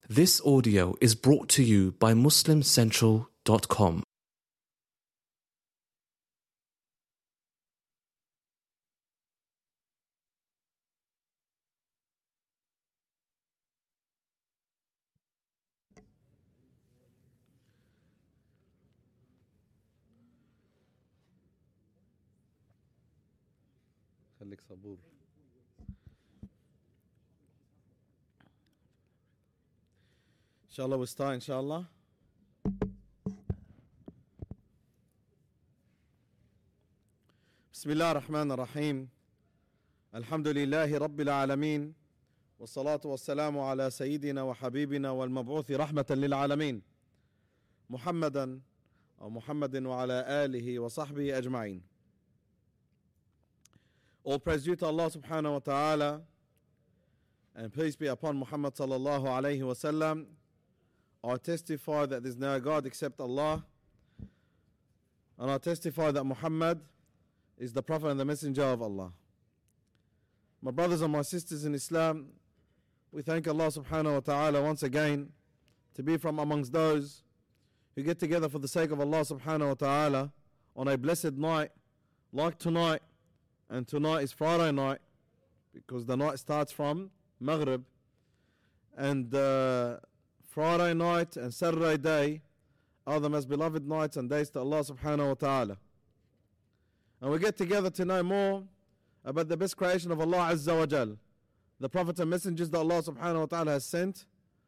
This audio is brought to you by MuslimCentral.com. خليك صبور. Inshallah, we'll start, inshallah. Bismillah ar-Rahman ar-Rahim. Alhamdulillahi Rabbil Alameen. والصلاة والسلام على سيدنا وحبيبنا والمبعوث رحمة للعالمين محمدا أو محمد وعلى آله وصحبه أجمعين. All praise due to Allah subhanahu wa ta'ala, and peace be upon Muhammad sallallahu alayhi wa sallam. I testify that there is no God except Allah, and I testify that Muhammad is the Prophet and the Messenger of Allah. My brothers and my sisters in Islam, we thank Allah subhanahu wa ta'ala once again to be from amongst those who get together for the sake of Allah subhanahu wa ta'ala on a blessed night like tonight. And tonight is Friday night, because the night starts from Maghrib. And Friday night and Saturday day are the most beloved nights and days to Allah subhanahu wa ta'ala. And we get together to know more about the best creation of Allah Azza wa Jal, the prophets and messengers that Allah subhanahu wa ta'ala has sent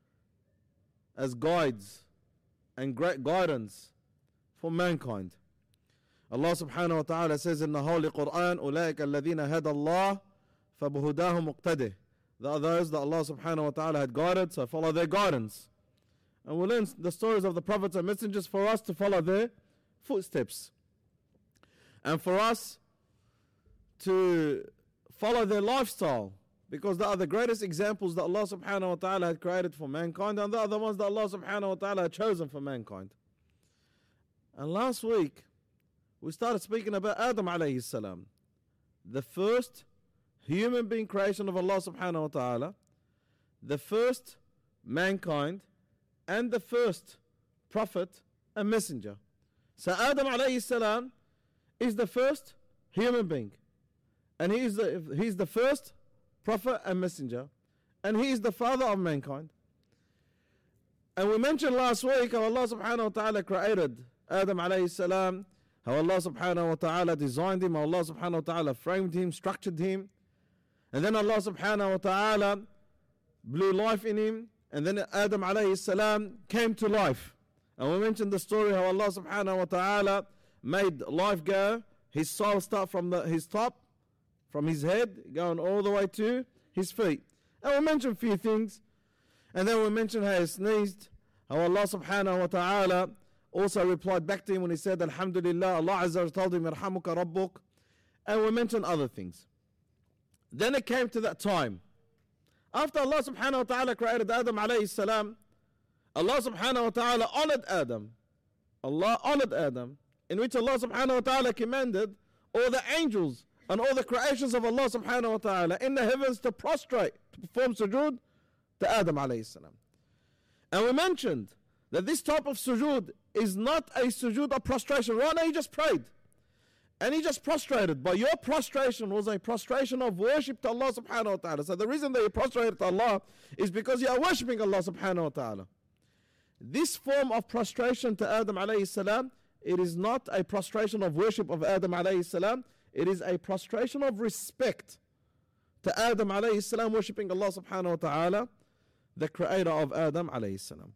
as guides and great guidance for mankind. Allah subhanahu wa ta'ala says in the Holy Quran, أُولَٰئِكَ الَّذِينَ هَدَى اللَّهُ فَبِهُدَاهُ مُقْتَدِهِ. They are those that Allah subhanahu wa ta'ala had guided, so follow their guidance. And we learn the stories of the prophets and messengers for us to follow their footsteps. And for us to follow their lifestyle, because they are the greatest examples that Allah subhanahu wa ta'ala had created for mankind, and they are the ones that Allah subhanahu wa ta'ala had chosen for mankind. And last week, we started speaking about Adam alayhi salam, the first human being creation of Allah subhanahu wa ta'ala, the first mankind, and the first prophet and messenger. So Adam alayhi salam is the first human being, and he's the first prophet and messenger, and he is the father of mankind. And we mentioned last week how Allah subhanahu wa ta'ala created Adam alayhi salam, how Allah subhanahu wa ta'ala designed him, how Allah subhanahu wa ta'ala framed him, structured him, and then Allah subhanahu wa ta'ala blew life in him, and then Adam alayhi salam came to life. And we mentioned the story how Allah subhanahu wa ta'ala made life go, his soul start from his top, from his head, going all the way to his feet. And we mentioned a few things, and then we mentioned how he sneezed, how Allah subhanahu wa ta'ala also replied back to him when he said, Alhamdulillah, Allah Azza wa Jalla told him, Yarhamuka Rabbuk. And we mentioned other things. Then it came to that time. After Allah subhanahu wa ta'ala created Adam alayhi salam, Allah subhanahu wa ta'ala honored Adam. Allah honored Adam, in which Allah subhanahu wa ta'ala commanded all the angels and all the creations of Allah subhanahu wa ta'ala in the heavens to prostrate, to perform sujood to Adam alayhi salam. And we mentioned that this type of sujood is not a sujood of prostration. Right now he just prayed and he just prostrated, but your prostration was a prostration of worship to Allah subhanahu wa ta'ala. So the reason that you prostrated to Allah is because you are worshipping Allah subhanahu wa ta'ala. This form of prostration to Adam alayhi salam, it is not a prostration of worship of Adam alayhi salam, it is a prostration of respect to Adam alayhi salam, worshipping Allah subhanahu wa ta'ala, the creator of Adam alayhi salam.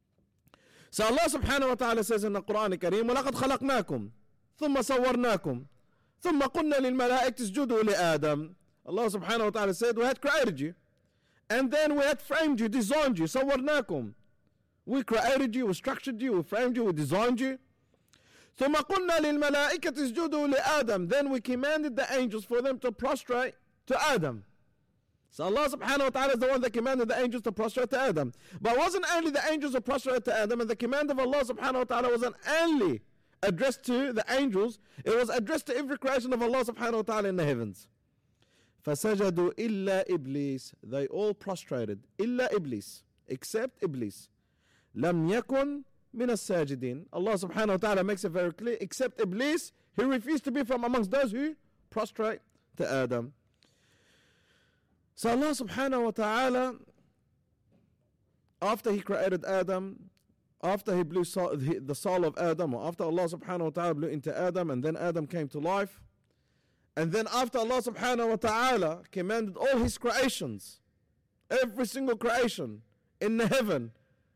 So Allah subhanahu wa ta'ala says in the Quran al-Kareem, وَلَقَدْ خَلَقْنَاكُمْ ثُمَّ صَوَّرْنَاكُمْ ثُمَّ قُلْنَا لِلْمَلَائِكَةِ اسْجُدُوا لِآدَمَ. Allah subhanahu wa ta'ala said, we had created you, and then we had framed you, designed you, صَوَّرْنَاكُمْ. We created you, we structured you, we framed you, we designed you. ثُمَّ قُلْنَا لِلْمَلَائِكَةِ اسْجُدُوا لِآدَمَ. Then we commanded the angels for them to prostrate to Adam. So Allah subhanahu wa ta'ala is the one that commanded the angels to prostrate to Adam. But it wasn't only the angels who prostrated to Adam, and the command of Allah subhanahu wa ta'ala wasn't only addressed to the angels, it was addressed to every creation of Allah subhanahu wa ta'ala in the heavens. فَسَجَدُوا إِلَّا إِبْلِيسِ. They all prostrated. إِلَّا إِبْلِيسِ. except Iblis. لم يكن من الساجدين. Allah subhanahu wa ta'ala makes it very clear, except Iblis, he refused to be from amongst those who prostrate to Adam. So Allah subhanahu wa ta'ala, after he created Adam, after he blew the soul of Adam, or after Allah subhanahu wa ta'ala blew into Adam, and then Adam came to life, and then after Allah subhanahu wa ta'ala commanded all his creations, every single creation in the heaven,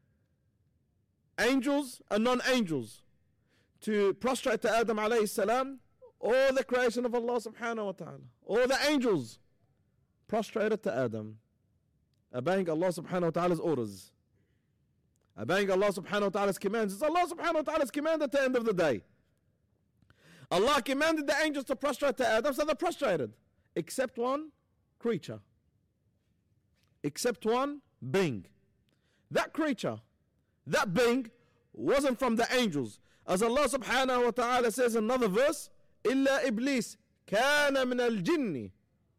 angels and non-angels, to prostrate to Adam alayhi salam, all the creation of Allah subhanahu wa ta'ala, all the angels prostrated to Adam, obeying Allah subhanahu wa ta'ala's orders, obeying Allah subhanahu wa ta'ala's commands. It's Allah subhanahu wa ta'ala's command at the end of the day. Allah commanded the angels to prostrate to Adam, so they prostrated, except one creature, except one being. That creature, that being, wasn't from the angels. As Allah subhanahu wa ta'ala says in another verse, إِلَّا إِبْلِيسَ كَانَ مِنَ الْجِنِّ.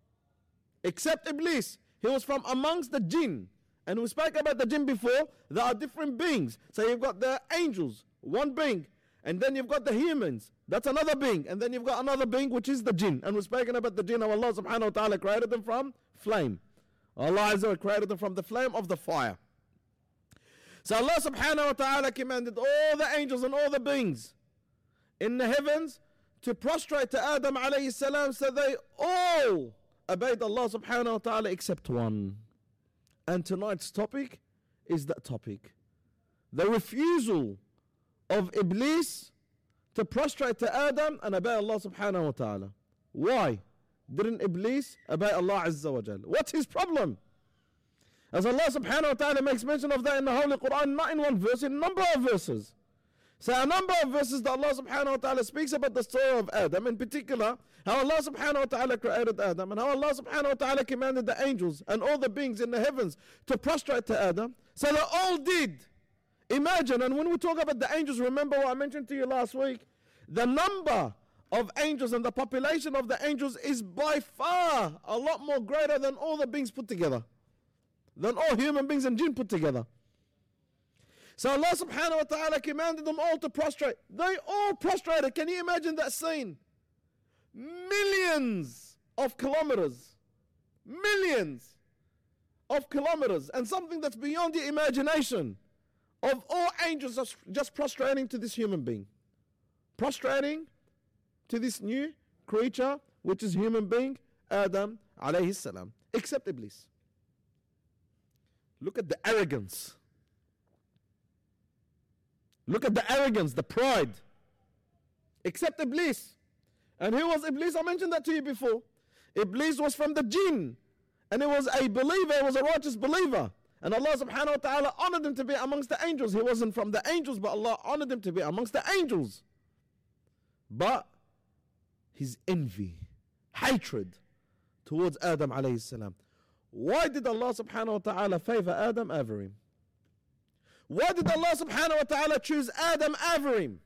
Except Iblis, he was from amongst the jinn. And we spoke about the jinn before. There are different beings. So you've got the angels, one being. And then you've got the humans, that's another being. And then you've got another being, which is the jinn. And we've spoken about the jinn, how Allah subhanahu wa ta'ala created them from flame. Allah Azza wa created them from the flame of the fire. So Allah subhanahu wa ta'ala commanded all the angels and all the beings in the heavens to prostrate to Adam alayhi salam, so they all obeyed Allah subhanahu wa ta'ala except one. And tonight's topic is that topic. The refusal of Iblis to prostrate to Adam and obey Allah subhanahu wa ta'ala. Why didn't Iblis obey Allah Azza wa Jal? What's his problem? As Allah subhanahu wa ta'ala makes mention of that in the Holy Quran, not in one verse, in a number of verses. So a number of verses that Allah subhanahu wa ta'ala speaks about the story of Adam, in particular, how Allah subhanahu wa ta'ala created Adam, and how Allah subhanahu wa ta'ala commanded the angels and all the beings in the heavens to prostrate to Adam. So they all did. Imagine, and when we talk about the angels, remember what I mentioned to you last week, the number of angels and the population of the angels is by far a lot more greater than all the beings put together, than all human beings and jinn put together. So Allah subhanahu wa ta'ala commanded them all to prostrate. They all prostrated. Can you imagine that scene? Millions of kilometers. Millions of kilometers. And something that's beyond your imagination, of all angels just prostrating to this human being. Prostrating to this new creature, which is human being, Adam alayhi salam. Except Iblis. Look at the arrogance. Look at the arrogance, the pride. Except Iblis. And who was Iblis? I mentioned that to you before. Iblis was from the jinn. And he was a believer, he was a righteous believer. And Allah subhanahu wa ta'ala honored him to be amongst the angels. He wasn't from the angels, but Allah honored him to be amongst the angels. But his envy, hatred towards Adam alayhi salam. Why did Allah subhanahu wa ta'ala favor Adam over him? Why did Allah subhanahu wa ta'ala choose Adam over him?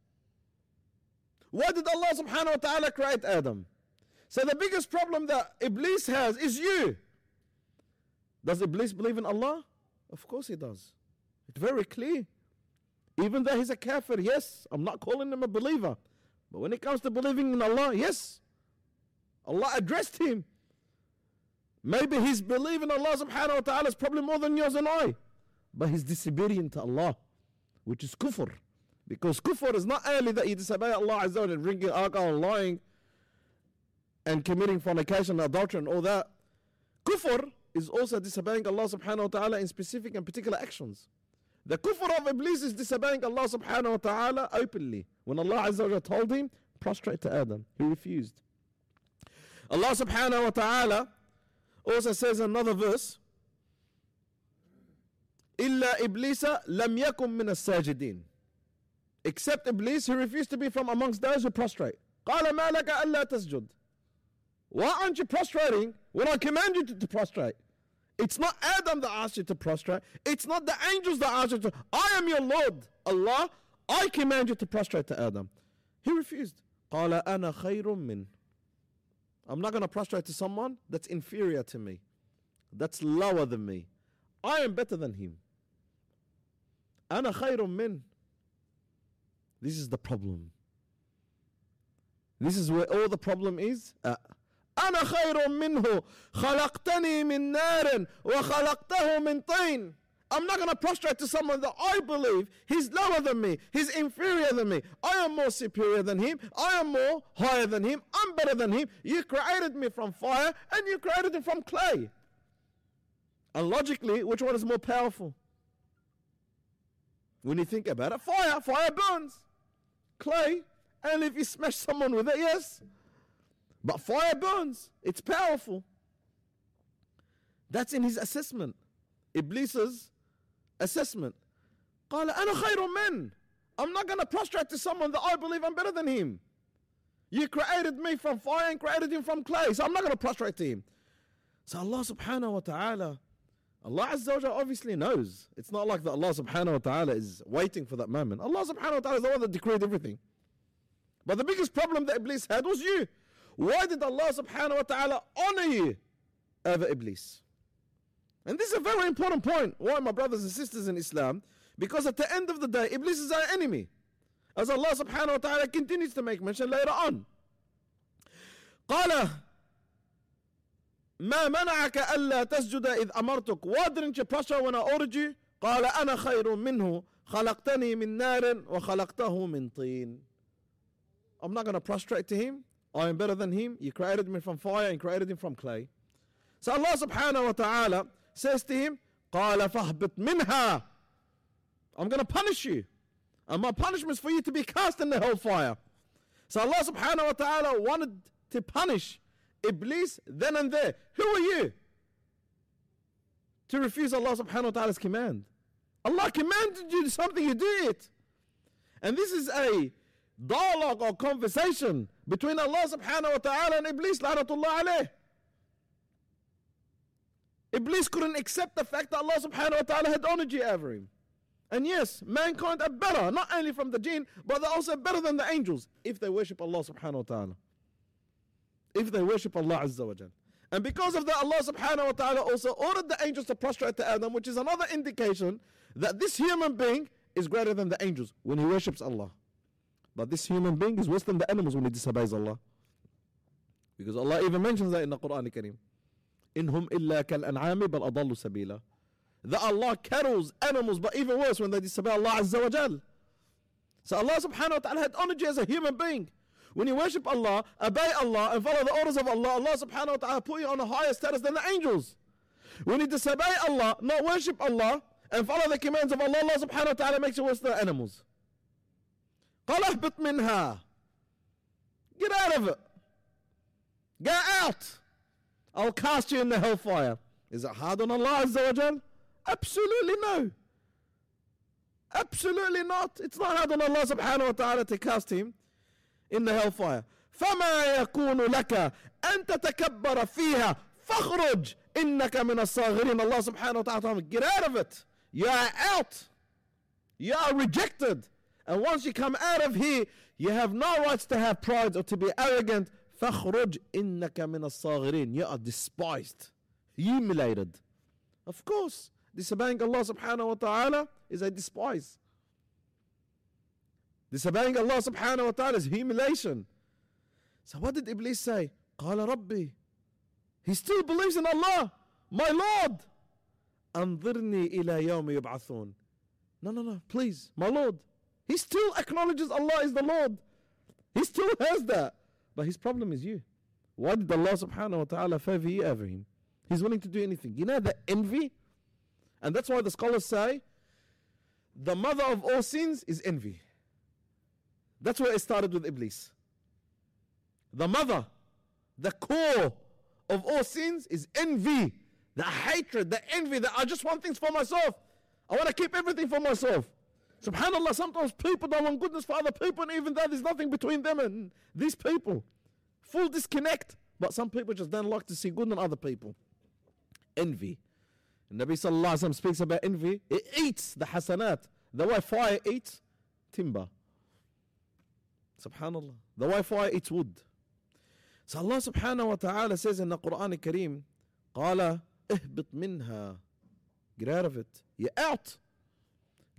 Why did Allah subhanahu wa ta'ala create Adam? So the biggest problem that Iblis has is you. Does Iblis believe in Allah? Of course he does. It's very clear. Even though he's a kafir, yes, I'm not calling him a believer. But when it comes to believing in Allah, yes, Allah addressed him. Maybe his belief in Allah subhanahu wa ta'ala is probably more than yours and I. But he's disobedient to Allah, which is kufr. Because kufr is not only that you disobey Allah Azza wa Jalla, drinking alcohol, lying, and committing fornication, adultery and all that. Kufr is also disobeying Allah subhanahu wa ta'ala in specific and particular actions. The kufr of Iblis is disobeying Allah subhanahu wa ta'ala openly. When Allah Azza wa Jalla told him, prostrate to Adam, he refused. Allah subhanahu wa ta'ala also says in another verse, إِلَّا إِبْلِيسَ لَمْ يَكُمْ مِنَ السَّاجِدِينَ. Except Iblis, he refused to be from amongst those who prostrate. قَالَ مَا لَكَ أَلَّا تَسْجُدْ. Why aren't you prostrating when I command you to prostrate? It's not Adam that asked you to prostrate. It's not the angels that asked you to. I am your Lord, Allah. I command you to prostrate to Adam. He refused. قَالَ أَنَا خَيْرٌ مِّنْ. I'm not going to prostrate to someone that's inferior to me, that's lower than me. I am better than him. أنا خير من. This is the problem. This is where all the problem is. أنا خير منه خلقتني من نار وخلقته من طين. I'm not going to prostrate to someone that I believe he's lower than me, he's inferior than me. I am more superior than him, I am more higher than him, I'm better than him. You created me from fire and you created him from clay. And logically, which one is more powerful? When you think about it, fire burns. Clay, and if you smash someone with it, yes. But fire burns. It's powerful. That's in his assessment. Iblis's assessment. قال أنا خير من. I'm not going to prostrate to someone that I believe I'm better than him. You created me from fire and created him from clay, so I'm not going to prostrate to him. So Allah subhanahu wa ta'ala, Allah Azza wa Jalla obviously knows. It's not like that Allah subhanahu wa ta'ala is waiting for that moment. Allah subhanahu wa ta'ala is the one that decreed everything. But the biggest problem that Iblis had was you. Why did Allah subhanahu wa ta'ala honor you over Iblis? And this is a very important point. Why, my brothers and sisters in Islam? Because at the end of the day, Iblis is our enemy. As Allah subhanahu wa ta'ala continues to make mention later on. قال ما منعك ألا تسجد إذ أمرتك. Why didn't you prostrate when I ordered you? قال أنا خير منه خلقتني من نار وخلقته من طين. I'm not going to prostrate to him. I am better than him. You created me from fire and created him from clay. So Allah subhanahu wa ta'ala says to him, قال فاهبط منها. I'm going to punish you. And my punishment is for you to be cast in the hellfire. So Allah subhanahu wa ta'ala wanted to punish Iblis then and there. Who are you to refuse Allah subhanahu wa ta'ala's command? Allah commanded you something, you do it. And this is a dialogue or conversation between Allah subhanahu wa ta'ala and Iblis, la'natullah alayh. Iblis couldn't accept the fact that Allah subhanahu wa ta'ala had honored you over him. And yes, mankind are better, not only from the jinn, but they're also better than the angels if they worship Allah subhanahu wa ta'ala. If they worship Allah Azza wa Jal. And because of that, Allah subhanahu wa ta'ala also ordered the angels to prostrate to Adam, which is another indication that this human being is greater than the angels when he worships Allah. But this human being is worse than the animals when he disobeys Allah. Because Allah even mentions that in the Quran al-Kareem. إِنْهُمْ إِلَّا كَالْأَنْعَامِ بَلْ أَضَلُّ سَبِيلًا. That Allah cattles animals, but even worse when they disobey Allah Azza wa Jal. So Allah subhanahu wa ta'ala had honored you as a human being. When you worship Allah, obey Allah, and follow the orders of Allah, Allah subhanahu wa ta'ala put you on a higher status than the angels. When you disobey Allah, not worship Allah, and follow the commands of Allah, Allah subhanahu wa ta'ala makes you worse than the animals. قَالَ اهْبِطْ مِنْهَا. Get out of it. Get out. I'll cast you in the hellfire. Is it hard on Allah Azza wa Jal? Absolutely no. Absolutely not. It's not hard on Allah subhanahu wa ta'ala to cast him in the hellfire. فَمَا يَكُونُ لَكَ أَن تَتَكَبَّرَ فِيهَا فَخْرُجْ إِنَّكَ مِنَ الصَّاغِرِينَ. Allah subhanahu wa ta'ala, get out of it. You are out. You are rejected. And once you come out of here, you have no rights to have pride or to be arrogant. فَخْرُجْ إِنَّكَ مِنَ الصَّاغِرِينَ. You are despised, humiliated. Of course, disobeying Allah subhanahu wa ta'ala is a despise. Disobeying Allah subhanahu wa ta'ala is humiliation. So what did Iblis say? قَالَ رَبِّي. He still believes in Allah, my Lord. أَنظِرْنِي إِلَى يَوْمِ يُبْعَثُونَ. No, please, my Lord. He still acknowledges Allah is the Lord. He still has that. But his problem is you. Why did Allah subhanahu wa ta'ala favor you over him? He's willing to do anything. You know the envy? And that's why the scholars say the mother of all sins is envy. That's where it started with Iblis. The mother, the core of all sins is envy. The hatred, the envy, that I just want things for myself. I want to keep everything for myself. SubhanAllah, sometimes people don't want goodness for other people, and even though there's nothing between them and these people. Full disconnect. But some people just don't like to see good in other people. Envy. And Nabi sallallahu alayhi wa sallam speaks about envy. It eats the hasanat. The way fire eats timber. Subhanallah. The way fire eats wood. So Allah subhanahu wa ta'ala says in the Quran al-Kareem, قَالَ اهْبِطْ مِنْهَا. Get out of it. You're out.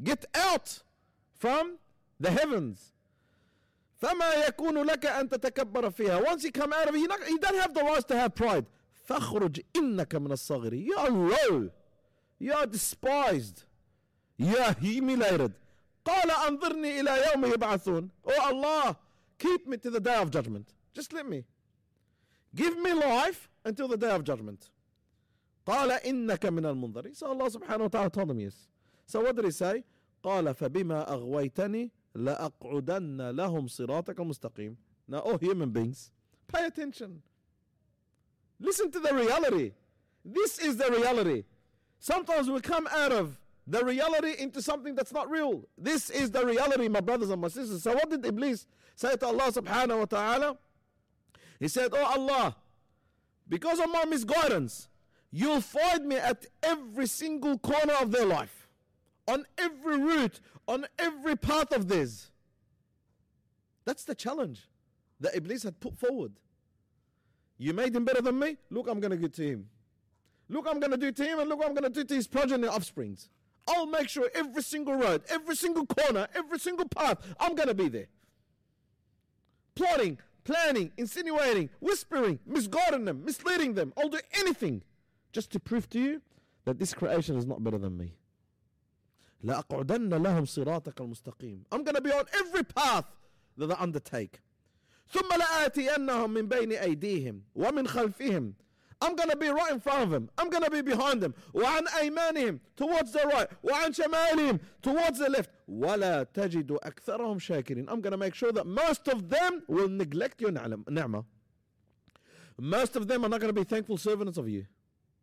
Get out from the heavens. فَمَا يَكُونُ لَكَ أَن تَتَكَبَّرَ فِيهَا. Once you come out of it, you don't have the right to have pride. فَخْرُجْ إِنَّكَ مِنَ الصَّغِرِ. You are low. You are despised. You are humiliated. قَالَ أَنظِرْنِي إِلَى يَوْمِ يُبْعَثُونَ. Oh Allah, keep me to the day of judgment. Just let me. Give me life until the day of judgment. قَالَ إِنَّكَ مِنَ الْمُنظَرِينَ. So Allah subhanahu wa ta'ala told him yes. So what did he say? قَالَ فَبِمَا أَغْوَيْتَنِي لَأَقْعُدَنَّ لَهُمْ صِرَاطَكَ الْمُسْتَقِيمَ. Now, all human beings, pay attention. Listen to the reality. This is the reality. Sometimes we come out of the reality into something that's not real. This is the reality, my brothers and my sisters. So what did Iblis say to Allah subhanahu wa ta'ala? He said, oh Allah, because of my misguidance, you'll find me at every single corner of their life. On every route, on every path of theirs. That's the challenge that Iblis had put forward. You made him better than me? Look, I'm going to do to him. Look, I'm going to do to him, and look what I'm going to do to his progeny and offsprings. I'll make sure every single road, every single corner, every single path, I'm going to be there. Plotting, planning, insinuating, whispering, misguiding them, misleading them. I'll do anything just to prove to you that this creation is not better than me. لَأَقْعُدَنَّ لَهُمْ صِرَاطَكَ الْمُسْتَقِيمِ. I'm going to be on every path that they undertake. ثُمَّ لَآتِيَنَّهُمْ مِنْ بَيْنِ أَيْدِيهِمْ وَمِنْ خَلْفِهِمْ. I'm going to be right in front of them. I'm going to be behind them. وَعَنْ أَيْمَانِهِمْ, towards the right. وَعَنْ شَمَالِهِمْ, towards the left. وَلَا تَجِدُ أَكْثَرَهُمْ شَاكِرِينَ. I'm going to make sure that most of them will neglect your ni'mah. Most of them are not going to be thankful servants of you.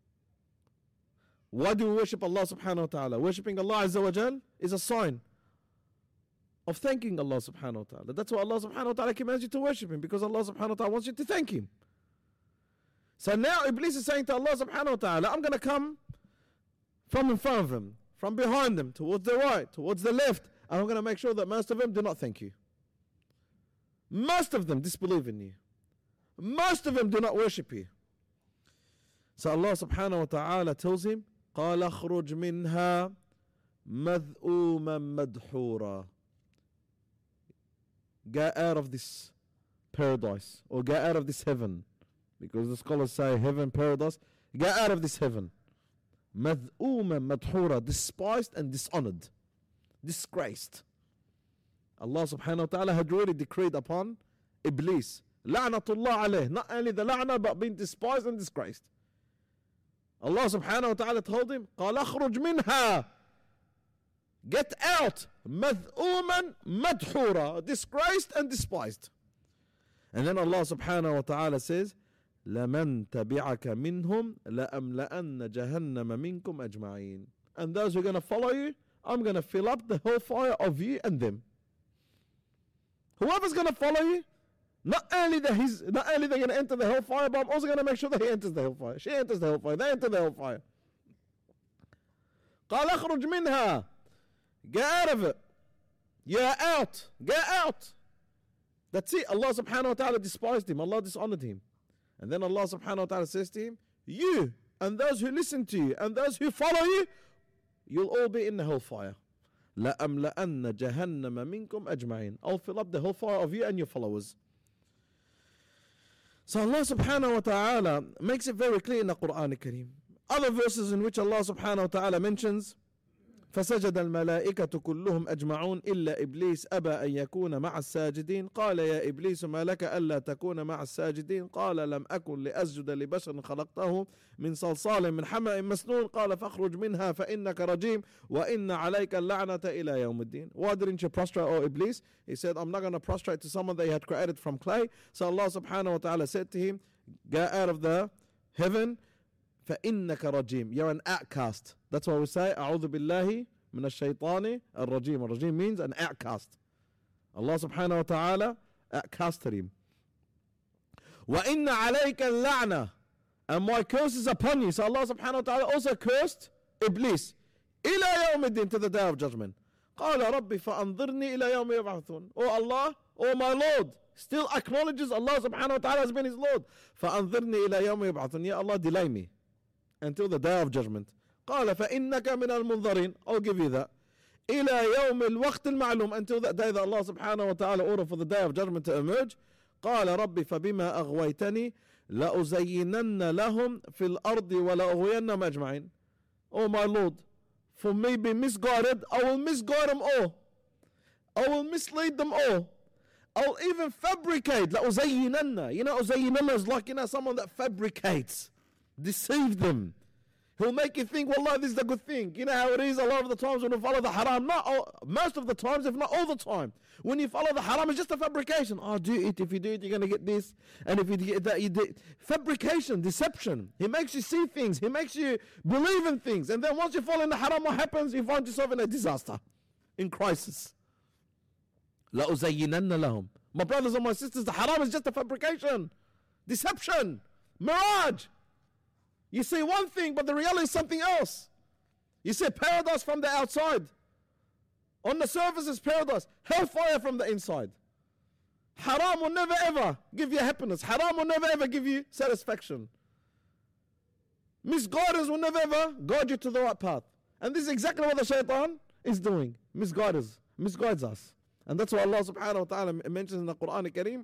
Why do we worship Allah subhanahu wa ta'ala? Worshipping Allah Azza wa Jal is a sign of thanking Allah subhanahu wa ta'ala. That's why Allah subhanahu wa ta'ala commands you to worship Him, because Allah subhanahu wa ta'ala wants you to thank Him. So now Iblis is saying to Allah subhanahu wa ta'ala, I'm going to come from in front of them, from behind them, towards the right, towards the left, and I'm going to make sure that most of them do not thank you. Most of them disbelieve in you. Most of them do not worship you. So Allah subhanahu wa ta'ala tells him, قَالَ اخْرُجْ مِنْهَا مَذْءُومًا مَدْحُورًا. Get out of this paradise, or get out of this heaven, because the scholars say heaven, paradise. Get out of this heaven. مَذْءُومًا مَدْحُورًا. Despised and dishonored, disgraced. Allah subhanahu wa ta'ala had already decreed upon Iblis, la'natullah alayh, not only the la'na but being despised and disgraced. Allah subhanahu wa ta'ala told him, قَالَ اخْرُجْ مِنْهَا. Get out. مَذْءُومًا مَدْحُورًا. Disgraced and despised. And then Allah subhanahu wa ta'ala says, لَمَنْ تَبِعَكَ مِنْهُمْ لَأَمْلَأَنَّ جَهَنَّمَ مِنْكُمْ أَجْمَعِينَ. And those who are going to follow you, I'm going to fill up the hellfire of you and them. Whoever's going to follow you, not only they're going to enter the hellfire, but I'm also going to make sure that he enters the hellfire. She enters the hellfire. They enter the hellfire. قَالَ اخْرُجْ مِنْهَا. Get out of it. You're out. Get out. That's it. Allah subhanahu wa ta'ala despised him. Allah dishonored him. And then Allah subhanahu wa ta'ala says to him, you and those who listen to you and those who follow you, you'll all be in the hellfire. لَأَمْلَأَنَّ جَهَنَّمَ مِنْكُمْ أَجْمَعِينَ. I'll fill up the hellfire of you and your followers. So Allah subhanahu wa ta'ala makes it very clear in the Quran al-Kareem. Other verses in which Allah subhanahu wa ta'ala mentions, فسجد الملائكة كلهم أجمعون إلا إبليس أبى أن يكون مع الساجدين قال يا إبليس ما لك ألا تكون مع الساجدين قال لم أكن لأسجد لبشر خلقته من صلصال من حمأ مسنون قال فاخرج منها فإنك رجيم وإن عليك اللعنة إلى يوم الدين. Why didn't you prostrate, O Iblis? He said, I'm not going to prostrate to someone that he had created from clay. So Allah subhanahu wa ta'ala said to him, get out of the heaven. فَإِنَّكَ رَجِيمٌ. You're an outcast. That's why we say, أعوذ بالله من الشيطان الرجيم. الرجيم means an outcast. Allah subhanahu wa ta'ala outcasted him. وَإِنَّ عَلَيْكَ اللَّعْنَةِ. And my curse is upon you. So Allah subhanahu wa ta'ala also cursed Iblis. إِلَى يَوْمِ الدِّينِ, to the day of judgment. قَالَ رَبِّ فَأَنظِرْنِي إِلَى يَوْمِ يُبْعَثُونَ. Oh Allah, oh my Lord. Still acknowledges Allah subhanahu wa ta'ala has been his Lord. فَأَنظِرْنِي إِلَى يَوْمِ يُبْعَثُونَ. Ya Allah, delay me until the day of judgment. قال فإنك من المنظرين. I'll give you that. إلى يوم الوقت المعلوم, until that day that Allah subhanahu wa ta'ala ordered for the day of judgment to emerge. قال ربي فبما أغويتني لأزينن لهم في الأرض ولأغوينهم أجمعين. Oh my Lord, for me being misguided, I will misguide them all. I will mislead them all. I'll even fabricate. لأزينن. You know, أزينن is like, someone that fabricates, deceive them. He'll make you think, wallah, this is a good thing. You know how it is a lot of the times when you follow the haram. Most of the times, if not all the time. When you follow the haram, it's just a fabrication. Oh, do it. If you do it, you're going to get this. And if you get that, you do. Fabrication, deception. He makes you see things. He makes you believe in things. And then once you fall in the haram, what happens? You find yourself in a disaster, in crisis. لَأُزَيِّنَنَّ لَهُمْ. My brothers and my sisters, the haram is just a fabrication, deception, mirage. You see one thing, but the reality is something else. You see paradise from the outside. On the surface is paradise. Hellfire from the inside. Haram will never ever give you happiness. Haram will never ever give you satisfaction. Misguidance will never ever guide you to the right path. And this is exactly what the shaitan is doing. Misguides us. And that's what Allah subhanahu wa ta'ala mentions in the Quran al-Kareem.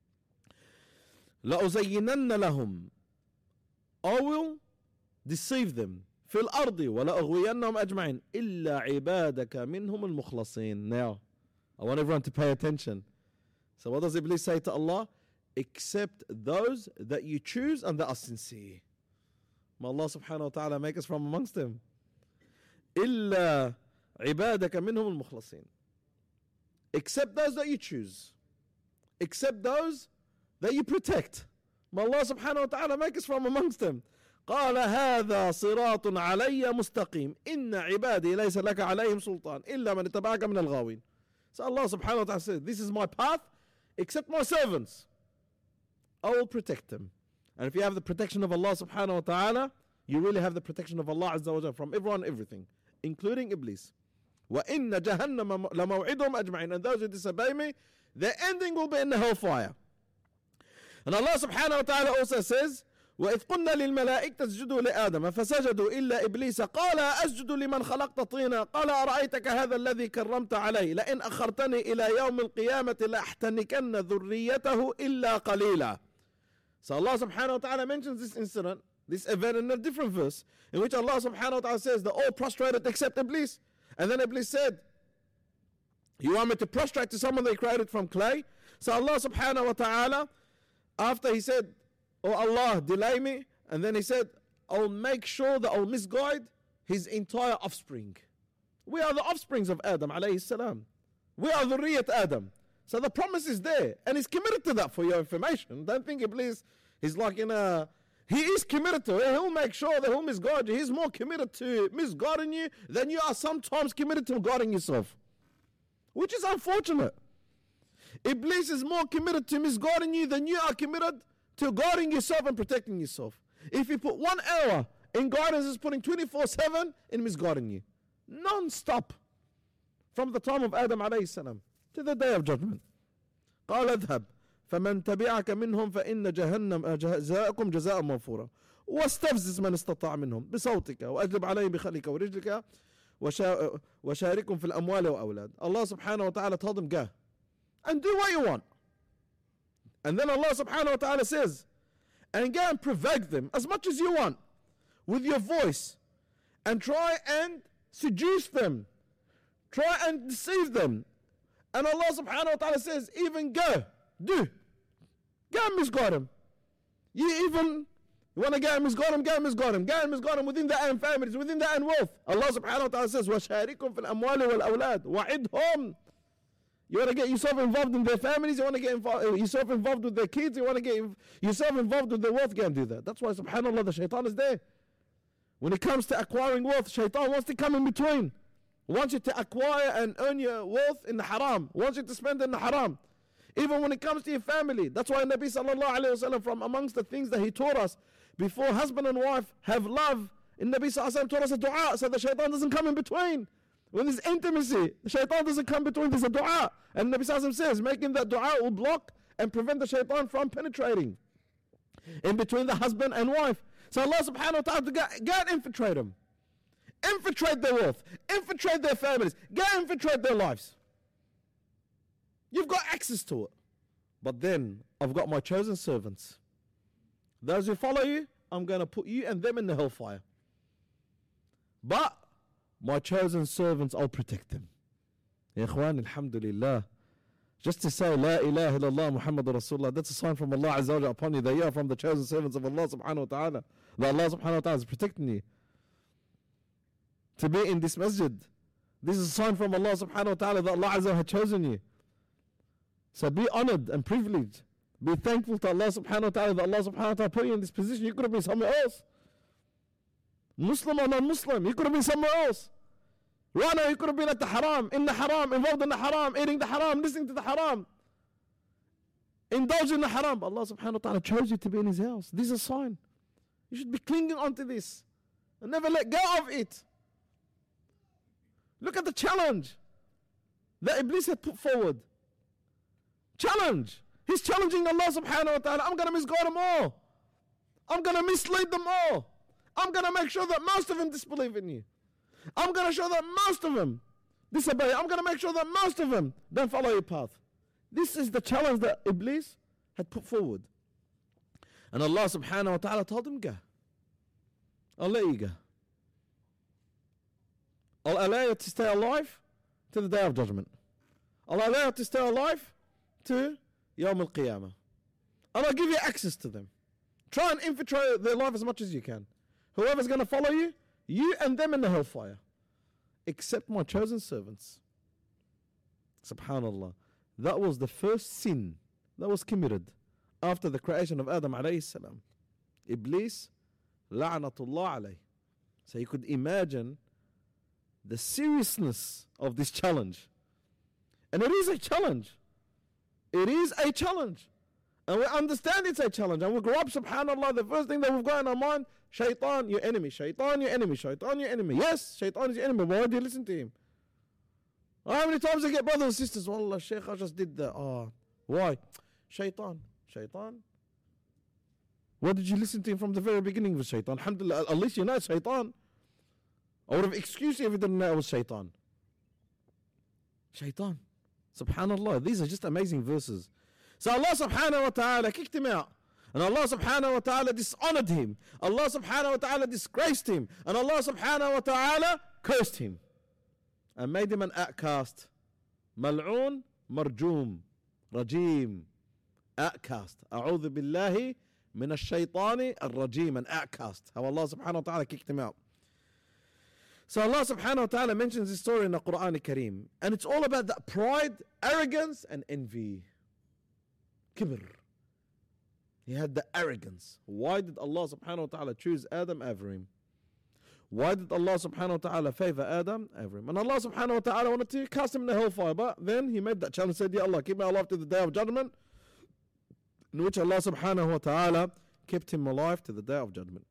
لَأُزَيِّنَنَّ لَهُمْ. I will deceive them. في الأرض ولأغوينهم أجمعين إلا عبادك منهم المخلصين. Now, I want everyone to pay attention. So what does Iblis say to Allah? Except those that you choose and that are sincere. May Allah subhanahu wa ta'ala make us from amongst them. إلا عبادك منهم المخلصين. Except those that you choose. Except those that you protect. May Allah subhanahu wa ta'ala make us from amongst them. قال هذا صراط علي مستقيم إن عبادي ليس لك عليهم سلطان إلا من اتبعك من الغاوين. So Allah subhanahu wa ta'ala says, this is my path, except my servants. I will protect them. And if you have the protection of Allah subhanahu wa ta'ala, you really have the protection of Allah azza wa jalla from everyone and everything, including Iblis. وَإِنَّ جَهَنَّمَ لَمَوْعِدُهُمْ أَجْمَعِينَ. And those who disobey me, their ending will be in the hellfire. And Allah subhanahu wa ta'ala also says, وَإِذْ قُلْنَا لِلْمَلَائِكَةِ اسْجُدُوا لِآدَمَ فَسَجَدُوا إِلَّا إِبْلِيسَ قَالَ أَسْجُدُ لِمَنْ خَلَقْتَ طِينًا قَالَ أَرَأَيْتَكَ هَذَا الَّذِي كَرَّمْتَ عَلَيَّ لَئِنْ أَخَّرْتَنِي إِلَى يَوْمِ الْقِيَامَةِ لَأَحْتَنِكَنَّ ذُرِّيَّتَهُ إِلَّا قَلِيلًا. So Allah subhanahu wa ta'ala mentions this incident, this event in a different verse, in which Allah subhanahu wa ta'ala says, they're all prostrated except Iblis. And then Iblis said, you want me to prostrate to someone they created from clay? So Allah subhanahu wa ta'ala, after he said, oh Allah, delay me, and then he said, I'll make sure that I'll misguide his entire offspring. We are the offsprings of Adam alayhi salam. We are the Dhurriyyat Adam. So the promise is there, and he's committed to that. For your information, don't think Iblis is like he is committed to it. He'll make sure that he'll misguide you. He's more committed to misguiding you than you are sometimes committed to guiding yourself, which is unfortunate. Iblis is more committed to misguiding you than you are committed to guiding yourself and protecting yourself. If you put 1 hour in guidance, is putting 24/7 in misguiding you, non-stop, from the time of Adam alayhi salam to the day of judgment. قال اذهب فمن تبعك منهم فإن جهنم جزاءكم جزاء موفورا واستفزز من استطاع منهم بصوتك وأجلب عليهم بخلك ورجلك وشاركهم في الأموال والأولاد. Allah subhanahu wa ta'ala told them, go and do what you want. And then Allah subhanahu wa ta'ala says, and go and provoke them as much as you want with your voice, and try and seduce them, try and deceive them. And Allah subhanahu wa ta'ala says, even go and misguide them. You want to go and misguide them, go and misguide them. Go and misguide them within their own families, within their own wealth. Allah subhanahu wa ta'ala says, وَشَارِكُمْ فِي الْأَمْوَالِ وَالْأَوْلَادِ وَعِدْهُمْ. You want to get yourself involved in their families, you want to get yourself involved with their kids, you want to get yourself involved with their wealth, go and do that. That's why subhanAllah, the shaitan is there. When it comes to acquiring wealth, shaitan wants to come in between. Wants you to acquire and earn your wealth in the haram. Wants you to spend it in the haram. Even when it comes to your family. That's why Nabi sallallahu alayhi wa sallam, from amongst the things that he taught us, before husband and wife have love, Nabi sallallahu alayhi wa sallam taught us a dua, so the shaitan doesn't come in between. When there's intimacy, the shaitan doesn't come between, there's a dua. And Nabi sallallahu alayhi wa sallam says, making that dua will block and prevent the shaitan from penetrating in between the husband and wife. So Allah subhanahu wa ta'ala, go and infiltrate him. infiltrate their wealth, infiltrate their families, infiltrate their lives. You've got access to it. But then I've got my chosen servants. Those who follow you, I'm going to put you and them in the hellfire. But my chosen servants, I'll protect them. Ya Ikhwan, alhamdulillah. Just to say, La ilaha illallah Muhammadur Rasulullah, that's a sign from Allah Azza wa Jalla upon you that you are from the chosen servants of Allah subhanahu wa ta'ala. That Allah subhanahu wa ta'ala is protecting you. To be in this masjid, this is a sign from Allah subhanahu wa ta'ala that Allah Azza wa Jalla had chosen you. So be honored and privileged. Be thankful to Allah subhanahu wa ta'ala that Allah subhanahu wa ta'ala put you in this position. You could have been somewhere else. Muslim or non-Muslim, you could have been somewhere else. Right now, you could have been at the haram, in the haram, involved in the haram, eating the haram, listening to the haram, indulging in the haram. But Allah subhanahu wa ta'ala chose you to be in His house. This is a sign. You should be clinging onto this and never let go of it. Look at the challenge that Iblis had put forward. Challenge. He's challenging Allah subhanahu wa ta'ala. I'm going to misguide them all. I'm going to mislead them all. I'm going to make sure that most of them disbelieve in you. I'm going to show that most of them disobey. I'm going to make sure that most of them don't follow your path. This is the challenge that Iblis had put forward. And Allah subhanahu wa ta'ala told him, go. I'll let you go. I'll allow you to stay alive to the day of judgment. I'll allow you to stay alive to Yawm al-Qiyamah. And I'll give you access to them. Try and infiltrate their life as much as you can. Whoever's going to follow you, you and them in the hellfire. Except my chosen servants. Subhanallah. That was the first sin that was committed after the creation of Adam alayhi salam. Iblis, la'natullah alayh. So you could imagine the seriousness of this challenge. And it is a challenge. It is a challenge. And we understand it's a challenge. And we grow up, subhanAllah, the first thing that we've got in our mind, shaitan, your enemy, shaitan, your enemy, shaitan, your enemy. Yes, shaitan is your enemy, but why do you listen to him? How many times I get brothers and sisters, Wallah, Shaykh, I just did that. Oh, why? Shaitan. Shaitan? Why did you listen to him from the very beginning with shaitan? Alhamdulillah, at least you know it's shaitan. I would have excused you if you didn't know it was shaitan. Shaitan. Subhanallah, these are just amazing verses. So Allah subhanahu wa ta'ala kicked him out. And Allah subhanahu wa ta'ala dishonored him. Allah subhanahu wa ta'ala disgraced him. And Allah subhanahu wa ta'ala cursed him. And made him an outcast. Mal'oon, marjoom, rajim, outcast. A'udhu billahi min ash-shaytani al-rajim, an outcast. How Allah subhanahu wa ta'ala kicked him out. So Allah subhanahu wa ta'ala mentions this story in the Quran Kareem. And it's all about that pride, arrogance and envy. Kibr. He had the arrogance. Why did Allah subhanahu wa ta'ala choose Adam over him? Why did Allah subhanahu wa ta'ala favor Adam over him? And Allah subhanahu wa ta'ala wanted to cast him in the hellfire. But then he made that challenge, said, Ya Allah, keep me alive to the day of judgment. In which Allah subhanahu wa ta'ala kept him alive to the day of judgment.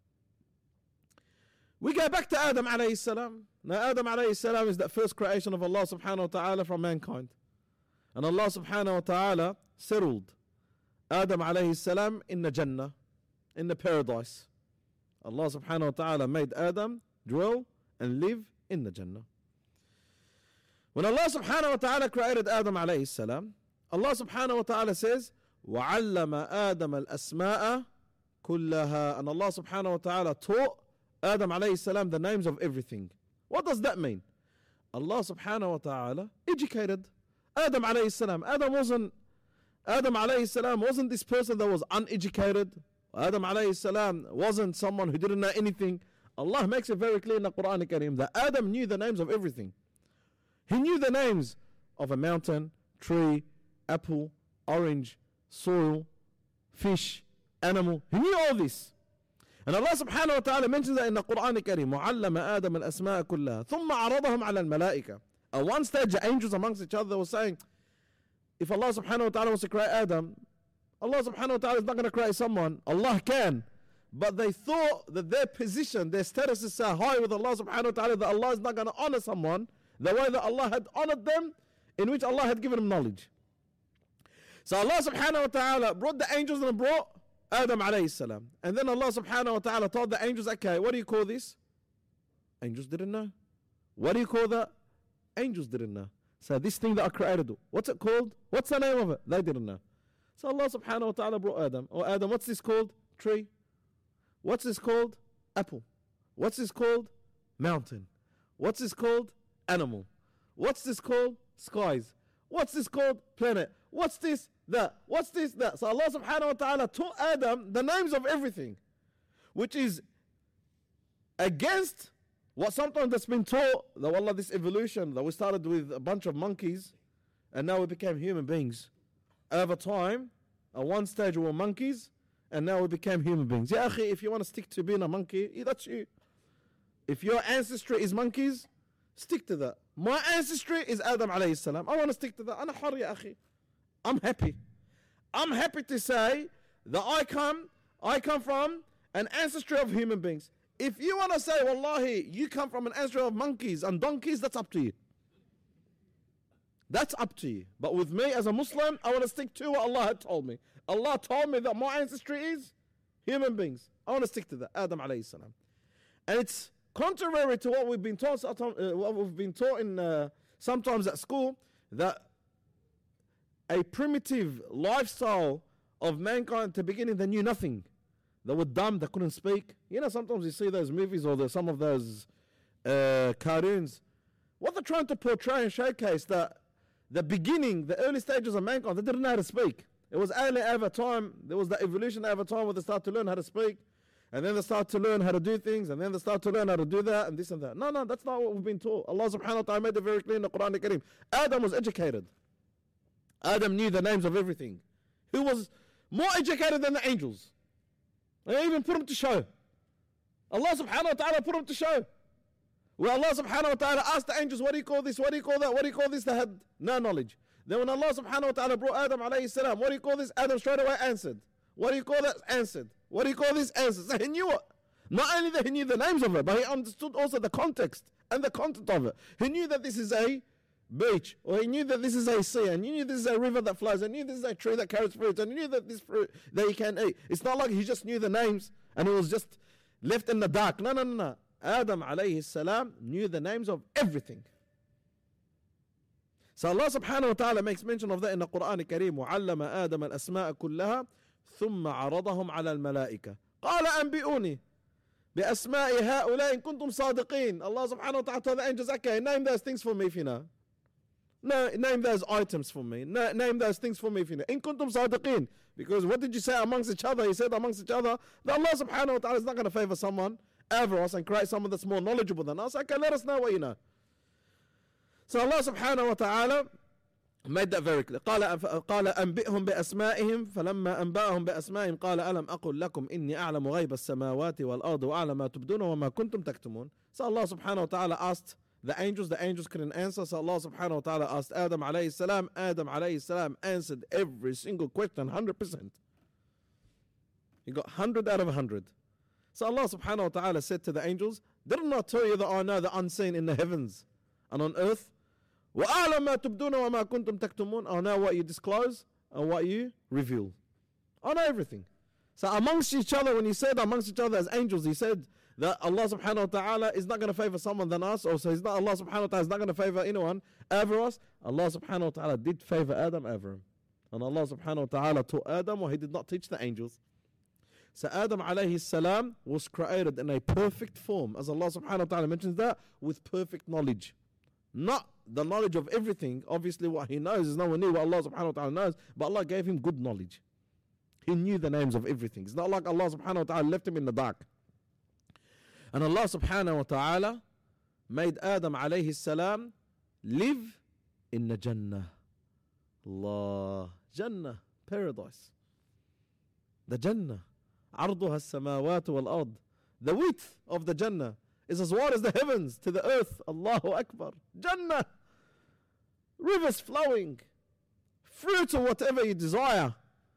We go back to Adam alayhi salam. Now Adam alayhi salam is that first creation of Allah subhanahu wa ta'ala from mankind. And Allah subhanahu wa ta'ala settled Adam alayhi salam in the Jannah, in the paradise. Allah subhanahu wa ta'ala made Adam dwell and live in the Jannah. When Allah subhanahu wa ta'ala created Adam alayhi salam, Allah subhanahu wa ta'ala says, وَعَلَّمَ آدَمَ الْأَسْمَاءَ كُلَّهَا. And Allah subhanahu wa ta'ala taught Adam alayhi salam the names of everything. What does that mean? Allah subhanahu wa ta'ala educated Adam alayhi salam. Adam alayhi salam wasn't this person that was uneducated. Adam alayhi salam wasn't someone who didn't know anything. Allah makes it very clear in the Quran Kareem that Adam knew the names of everything. He knew the names of a mountain, tree, apple, orange, soil, fish, animal. He knew all this. And Allah subhanahu wa ta'ala mentions that in the Quran Kareem. وَعَلَّمَ آدَمَ الْأَسْمَاءَ كُلَّهَا ثُمَّ عَرَضَهُمْ عَلَى الْمَلَائِكَةِ. At one stage, the angels amongst each other were saying, if Allah subhanahu wa ta'ala wants to create Adam, Allah subhanahu wa ta'ala is not going to create someone. Allah can. But they thought that their position, their status is so high with Allah subhanahu wa ta'ala that Allah is not going to honor someone the way that Allah had honored them, in which Allah had given them knowledge. So Allah subhanahu wa ta'ala brought the angels and brought Adam alayhi salam. And then Allah subhanahu wa ta'ala told the angels, okay, what do you call this? Angels didn't know. What do you call that? Angels didn't know. So this thing that I created, what's it called? What's the name of it? They didn't know. So Allah subhanahu wa ta'ala brought Adam. Oh Adam, what's this called? Tree. What's this called? Apple. What's this called? Mountain. What's this called? Animal. What's this called? Skies. What's this called? Planet. What's this? That. What's this? That. So Allah subhanahu wa ta'ala taught Adam the names of everything, which is against what sometimes that's been taught, that wallah, this evolution, that we started with a bunch of monkeys and now we became human beings. Over time, at one stage we were monkeys and now we became human beings. Ya akhi, if you want to stick to being a monkey, that's you. If your ancestry is monkeys, stick to that. My ancestry is Adam alayhi salam. I want to stick to that. Ana har ya akhi. I'm happy. I'm happy to say that I come from an ancestry of human beings. If you want to say, wallahi, you come from an ancestry of monkeys and donkeys, that's up to you. That's up to you. But with me as a Muslim, I want to stick to what Allah had told me. Allah told me that my ancestry is human beings. I want to stick to that, Adam alayhi salam. And it's contrary to what we've been taught, in sometimes at school, that a primitive lifestyle of mankind at the beginning, they knew nothing. They were dumb, they couldn't speak. You know, sometimes you see those movies or some of those cartoons. What they're trying to portray and showcase that the beginning, the early stages of mankind, they didn't know how to speak. It was only over time, there was the evolution over time where they started to learn how to speak. And then they start to learn how to do things, and then they start to learn how to do that, and this and that. No, that's not what we've been taught. Allah subhanahu wa ta'ala made it very clear in the Quran al-Kareem. Adam was educated. Adam knew the names of everything. He was more educated than the angels. They even put him to show. Allah subhanahu wa ta'ala put him to show. Where Allah subhanahu wa ta'ala asked the angels, what do you call this? What do you call that? What do you call this? They had no knowledge. Then when Allah subhanahu wa ta'ala brought Adam alayhi salam, what do you call this? Adam straight away answered. What do you call that? Answered. What do you call this? Answered. So he knew it. Not only that he knew the names of it, but he understood also the context and the content of it. He knew that this is a beach, or he knew that this is a sea, and he knew this is a river that flows, and he knew this is a tree that carries fruit, and he knew that this fruit that he can eat. It's not like he just knew the names and he was just left in the dark. No. Adam alayhi salam knew the names of everything. So Allah subhanahu wa ta'ala makes mention of that in the Quran al-Kareem. وَعَلَّمَ آدَمَ الْأَسْمَاءَ كُلَّهَا ثُمَّ عَرَضَهُمْ عَلَى الْمَلَائِكَةِ قَالَ أَنْبِئُونِي بِأَسْمَاءِ هَؤُلَاءِ إِن كُنتُمْ صَادِقِينَ. Allah subhanahu wa ta'ala told the angels, okay, name those things for me if you know. No, name those items for me. Name those things for me if you know. In kuntum sadiqeen. Because what did you say amongst each other? He said amongst each other that Allah subhanahu wa ta'ala is not going to favor someone over us and create someone that's more knowledgeable than us. Okay, let us know what you know. So Allah subhanahu wa ta'ala made that very clear. قال أنبئهم بأسمائهم فلما أنبأهم بأسمائهم قال ألم أقل لكم إني أعلم غيب السماوات والأرض وأعلم ما تبدون وما كنتم تكتمون. So Allah subhanahu wa ta'ala asked the angels couldn't answer, so Allah subhanahu wa ta'ala asked Adam alayhi salam. Adam alayhi salam answered every single question 100%. He got 100 out of 100. So Allah subhanahu wa ta'ala said to the angels, didn't I tell you that I know the unseen in the heavens and on earth? وَأَعْلَمْ مَا تُبْدُونَ وَمَا كُنْتُمْ تَكْتُمُونَ. I know what you disclose and what you reveal. I know everything. So amongst each other, when he said amongst each other as angels, he said that Allah subhanahu wa ta'ala is not going to favor someone than us, or so Allah subhanahu wa ta'ala is not going to favor anyone over us. Allah subhanahu wa ta'ala did favor Adam over him. And Allah subhanahu wa ta'ala taught Adam what he did not teach the angels. So Adam alayhi salam was created in a perfect form, as Allah subhanahu wa ta'ala mentions that, with perfect knowledge. Not the knowledge of everything. Obviously what he knows is no one knew what Allah subhanahu wa ta'ala knows, but Allah gave him good knowledge. He knew the names of everything. It's not like Allah subhanahu wa ta'ala left him in the dark. And Allah subhanahu wa ta'ala made Adam alayhi salam live in the Jannah. Allah, Jannah, paradise. The Jannah. عرضها السماوات والأرض. The width of the Jannah is as wide as the heavens to the earth. Allahu Akbar. Jannah. Rivers flowing. Fruit or whatever you desire.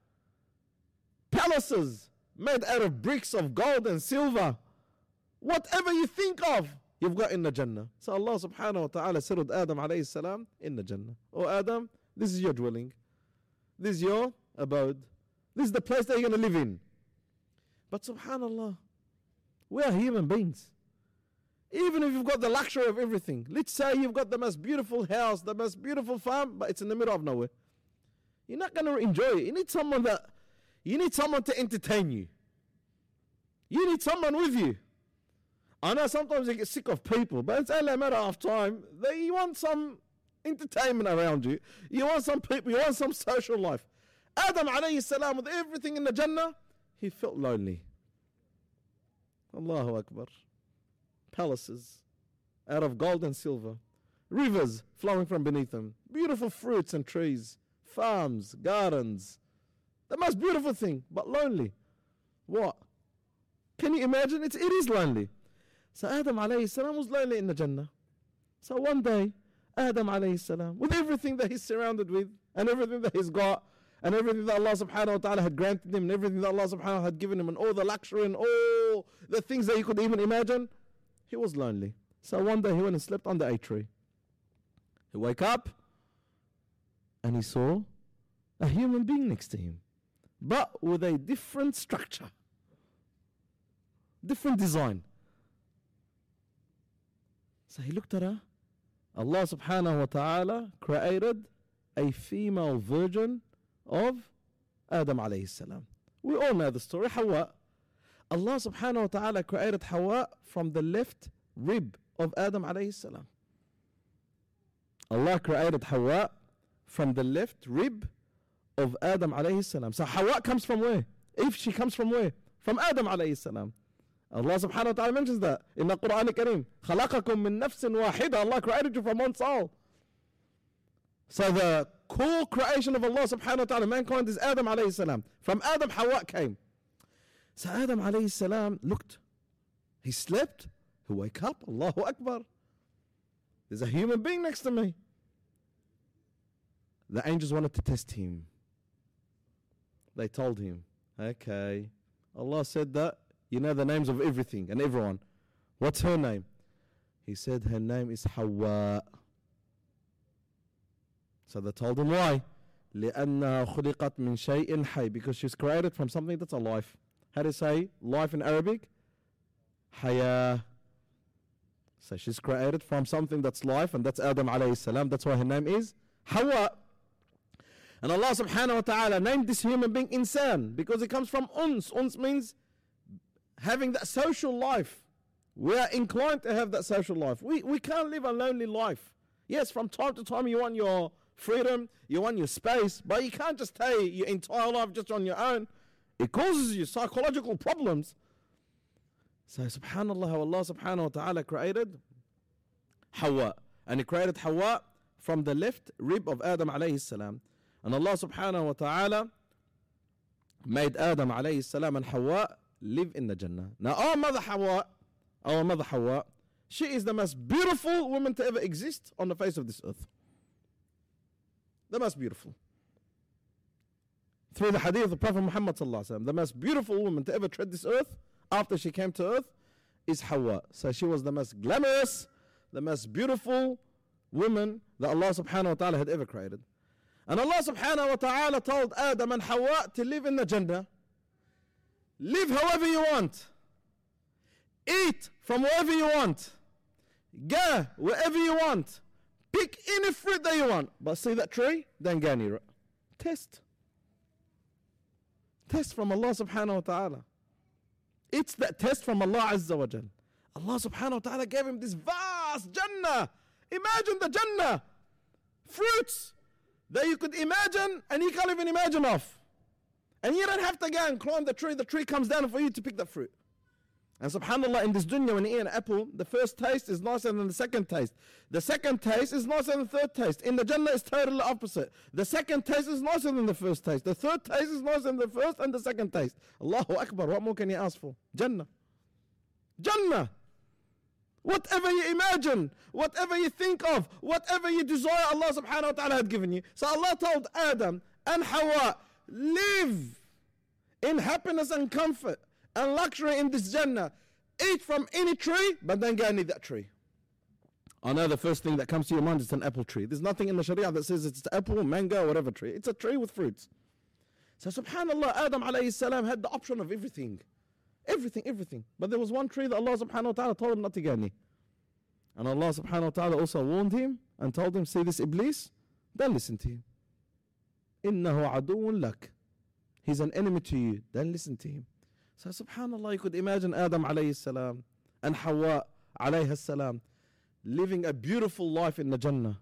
Palaces made out of bricks of gold and silver. Whatever you think of, you've got in the Jannah. So Allah subhanahu wa ta'ala settled Adam alayhi salam in the Jannah. Oh Adam, this is your dwelling. This is your abode. This is the place that you're going to live in. But subhanallah, we are human beings. Even if you've got the luxury of everything. Let's say you've got the most beautiful house, the most beautiful farm, but it's in the middle of nowhere. You're not going to enjoy it. You need someone to entertain you. You need someone with you. I know sometimes you get sick of people, but it's only a matter of time. You want some entertainment around you. You want some people, you want some social life. Adam alayhi salam, with everything in the Jannah, he felt lonely. Allahu Akbar. Palaces out of gold and silver. Rivers flowing from beneath them. Beautiful fruits and trees. Farms, gardens. The most beautiful thing, but lonely. What? Can you imagine? It is lonely. So Adam alayhi salam was lonely in the Jannah. So one day, Adam alayhi salam, with everything that he's surrounded with, and everything that he's got, and everything that Allah subhanahu wa ta'ala had granted him, and everything that Allah subhanahu wa ta'ala had given him, and all the luxury and all the things that he could even imagine, he was lonely. So one day he went and slept under a tree. He woke up, and he saw a human being next to him, but with a different structure, different design. So he looked at her. Allah subhanahu wa ta'ala created a female version of Adam alayhi salam. We all know the story, Hawa. Allah subhanahu wa ta'ala created Hawa from the left rib of Adam alayhi salam. Allah created Hawa from the left rib of Adam alayhi salam. So Hawa comes from where? If she comes from where? From Adam alayhi salam. Allah subhanahu wa ta'ala mentions that in the Quran al-Kareem. خَلَقَكُم مِّن نَفْسٍ وَاحِدَةٍ. Allah created you from one soul. So the core creation of Allah subhanahu wa ta'ala, mankind, is Adam alayhi salam. From Adam, Hawa came. So Adam alayhi salam looked. He slept. He woke up. Allahu Akbar. There's a human being next to me. The angels wanted to test him. They told him, okay, Allah said that you know the names of everything and everyone. What's her name? He said her name is Hawa. So they told him why? لأنها خلقت من شيء حي. Because she's created from something that's alive. How do you say life in Arabic? Haya. So she's created from something that's life, and that's Adam alayhi salam. That's why her name is Hawa. And Allah subhanahu wa ta'ala named this human being insan because it comes from uns. Uns means having that social life. We are inclined to have that social life. We can't live a lonely life. Yes, from time to time you want your freedom, you want your space, but you can't just stay your entire life just on your own. It causes you psychological problems. So subhanallah, how Allah subhanahu wa ta'ala created Hawa. And He created Hawa from the left rib of Adam alayhi salam. And Allah subhanahu wa ta'ala made Adam alayhi salam and Hawa live in the Jannah. Now our mother Hawa, she is the most beautiful woman to ever exist on the face of this earth. The most beautiful. Through the hadith of the Prophet Muhammad sallallahu alaihi wasallam, the most beautiful woman to ever tread this earth after she came to earth is Hawa. So she was the most glamorous, the most beautiful woman that Allah subhanahu wa ta'ala had ever created. And Allah subhanahu wa ta'ala told Adam and Hawa to live in the Jannah. Live however you want. Eat from wherever you want. Go wherever you want. Pick any fruit that you want. But see that tree? Then go near it. Test. Test from Allah subhanahu wa ta'ala. It's that test from Allah Azza wa Jal. Allah subhanahu wa ta'ala gave him this vast Jannah. Imagine the Jannah. Fruits that you could imagine and you can't even imagine of. And you don't have to go and climb the tree. The tree comes down for you to pick the fruit. And subhanAllah, in this dunya, when you eat an apple, the first taste is nicer than the second taste. The second taste is nicer than the third taste. In the Jannah, it's totally opposite. The second taste is nicer than the first taste. The third taste is nicer than the first and the second taste. Allahu Akbar, what more can you ask for? Jannah. Jannah. Whatever you imagine, whatever you think of, whatever you desire, Allah subhanahu wa ta'ala had given you. So Allah told Adam and Hawa, live in happiness and comfort and luxury in this Jannah. Eat from any tree, but then go and eat that tree. I know the first thing that comes to your mind is an apple tree. There's nothing in the Sharia that says it's apple, mango, or whatever tree. It's a tree with fruits. So subhanallah, Adam alayhi salam had the option of everything. Everything. But there was one tree that Allah subhanahu wa ta'ala told him not to go near. And Allah subhanahu wa ta'ala also warned him and told him, see this Iblis? Don't listen to him. إِنَّهُ عَدُوٌ لَكَ. He's an enemy to you. Don't listen to him. So subhanallah, you could imagine Adam alayhi salam and Hawa alayhi salam living a beautiful life in the Jannah.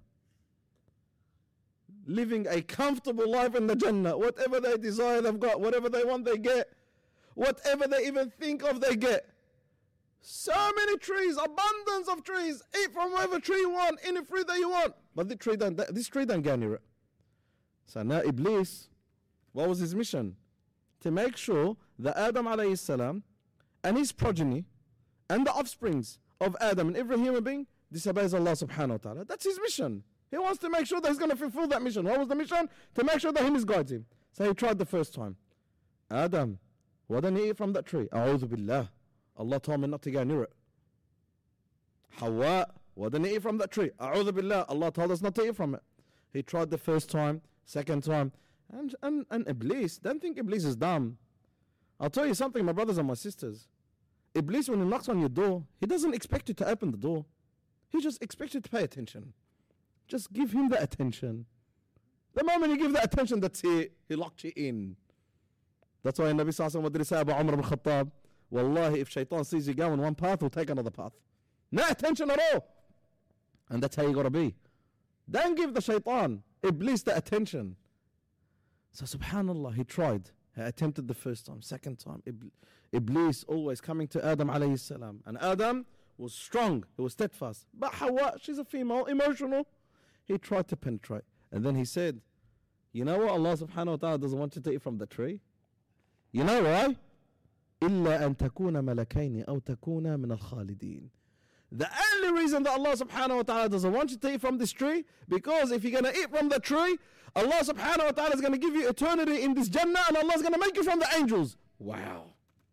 Living a comfortable life in the Jannah. Whatever they desire, they've got. Whatever they want, they get. Whatever they even think of, they get. So many trees, abundance of trees. Eat from whatever tree you want, any fruit that you want. But this tree don't go near it. So now Iblis, what was his mission? To make sure that Adam alayhi salam and his progeny and the offsprings of Adam and every human being disobeys Allah subhanahu wa ta'ala. That's his mission. He wants to make sure that he's going to fulfill that mission. What was the mission? To make sure that he misguides him. So he tried the first time. Adam, why don't you eat from that tree? A'udhu billah. Allah told me not to go near it. Hawa, why don't you eat from that tree? A'udhu billah. Allah told us not to eat from it. He tried the first time, second time. And Iblis, don't think Iblis is dumb. I'll tell you something, my brothers and my sisters. Iblis, when he knocks on your door, he doesn't expect you to open the door. He just expects you to pay attention. Just give him the attention. The moment you give the attention, that's it. He locked you in. That's why Nabi Sallallahu Alaihi Wasallam, what did he say about Umar ibn Khattab? Wallahi, if shaitan sees you going one path, he'll take another path. No attention at all. And that's how you got to be. Don't give the shaitan, Iblis, the attention. So subhanallah, he tried. He attempted the first time, second time. Iblis always coming to Adam alayhi salam. And Adam was strong, he was steadfast. But Hawa, she's a female, emotional. He tried to penetrate. And then he said, you know what Allah subhanahu wa ta'ala doesn't want you to eat from the tree? You know why? إِلَّا أَن تَكُونَ مَلَكَيْنِ أَوْ تَكُونَ مِنَ الْخَالِدِينَ. The only reason that Allah subhanahu wa ta'ala doesn't want you to eat from this tree, because if you're going to eat from the tree, Allah subhanahu wa ta'ala is going to give you eternity in this Jannah, and Allah is going to make you from the angels. Wow.